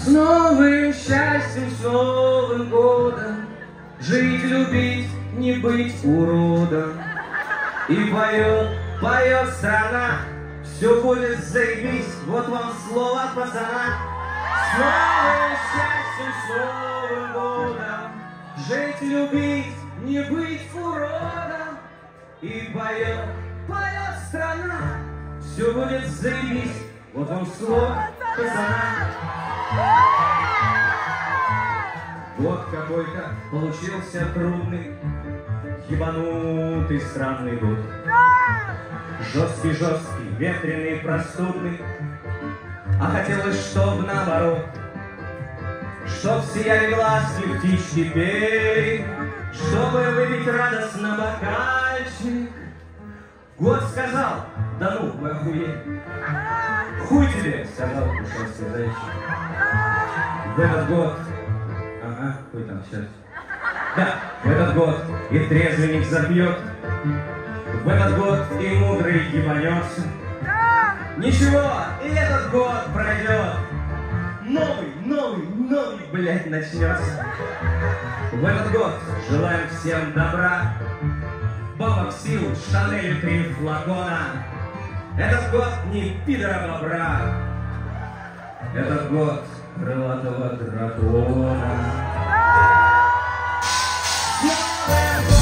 С новым счастьем, с Новым годом, жить, любить, не быть уродом. И поет, поет страна, все будет заебись, вот вам слово пацана. С новым счастьем, с Новым годом, жить, любить, не быть уродом. И поет, поет страна, все будет заебись, вот вам слово пацана. Год какой-то получился трудный, ебанутый странный год. Жесткий, ветреный, простудный, а хотелось, чтоб наоборот, чтоб сияли глазки, птички пели, чтобы выпить радостно бокальчик. Год сказал, да ну, вы охуели. Хуй тебе, сказал пушистый зайчик. В этот год, ага, хуй там сейчас. Да, в этот год и трезвенник запьет, в этот год и мудрый ебанется. Ничего, и этот год пройдет, новый, блядь, начнется. В этот год желаем всем добра, бабок сил, Шанель 3 флакона. Этот год не пидора бобра, этот год крылатого дракона. Новый год!